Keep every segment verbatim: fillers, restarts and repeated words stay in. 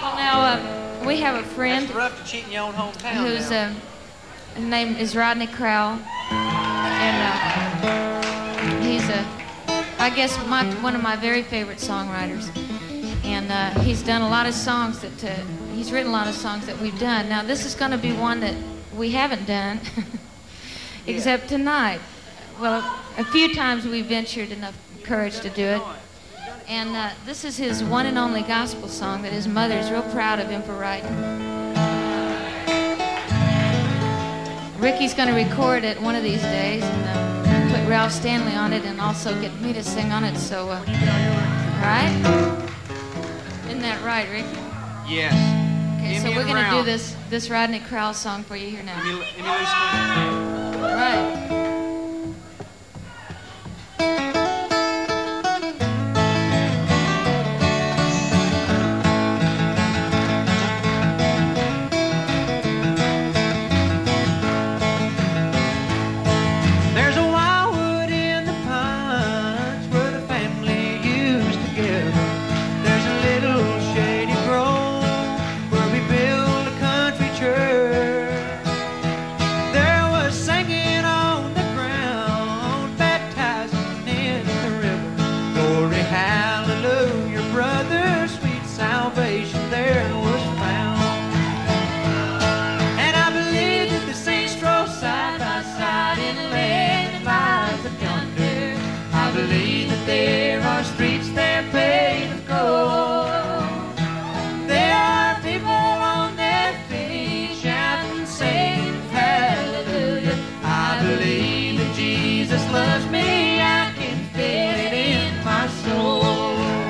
Well, now, uh, we have a friend That's rough to cheat in your own hometown whose now. uh, name is Rodney Crowell. And uh, he's, a, I guess, my, one of my very favorite songwriters. And uh, he's done a lot of songs that, uh, he's written a lot of songs that we've done. Now, this is going to be one that we haven't done, except tonight. Well, a few times we ventured enough courage to do it. And uh, this is his one and only gospel song that his mother's real proud of him for writing. Ricky's going to record it one of these days and uh, put Ralph Stanley on it and also get me to sing on it. So, uh, right? Isn't that right, Rick? Yes. Okay, so Emmy we're and going to do Ralph. this this Rodney Crowell song for you here now. Emmy, Emmy Lou Stone. Right. There's a wildwood in the pines where the family used to gather. There's a little shady grove where we built a country church. There was singing on the ground, baptizing in the river. Glory, hallelujah, brother, sweet salvation there was found. And I believe that the saints stroll side by side in a land that lies up yonder. I believe that there are streets there paved with gold. There are people on their feet shouting, saying hallelujah. I believe that Jesus loves me. I can feel it in my soul.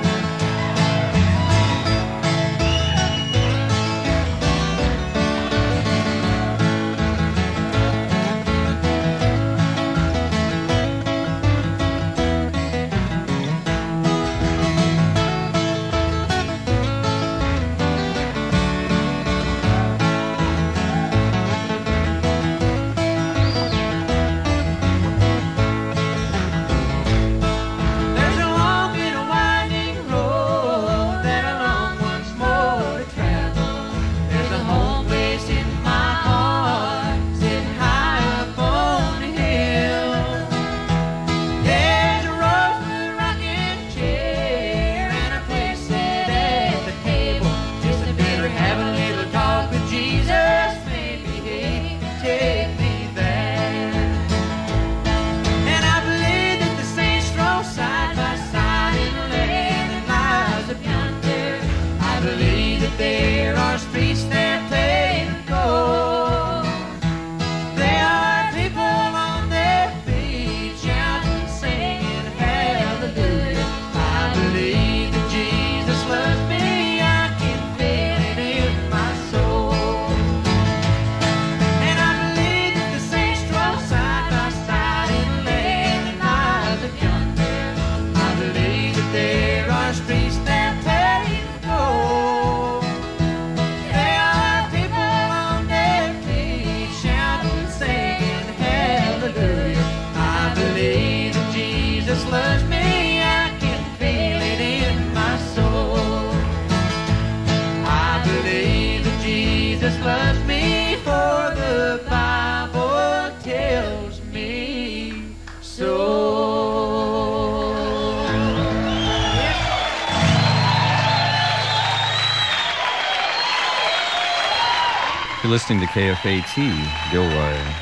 There's a long and a winding road that I long once more to travel. There's a home place in my heart, sitting high up on a hill. There's a rosewood rocking chair and a place set at the table, just to better have a little talk with Jesus. Maybe he can take me there. And I believe that the saints stroll side by side in a land that lies up yonder. I believe that there are streets there paved with gold. There are people on their feet shouting, singing hallelujah. I believe that Jesus loves me. I can feel it in my soul. And I believe that the saints stroll side by side in a land that lies up yonder. I believe that there are streets there paved with gold. There are people on their feet shouting, singing hallelujah. I believe that Jesus loves me. I can feel it in my soul. I believe that Jesus loves me, for the Bible tells me so. You're listening to K F A T, Gilroy.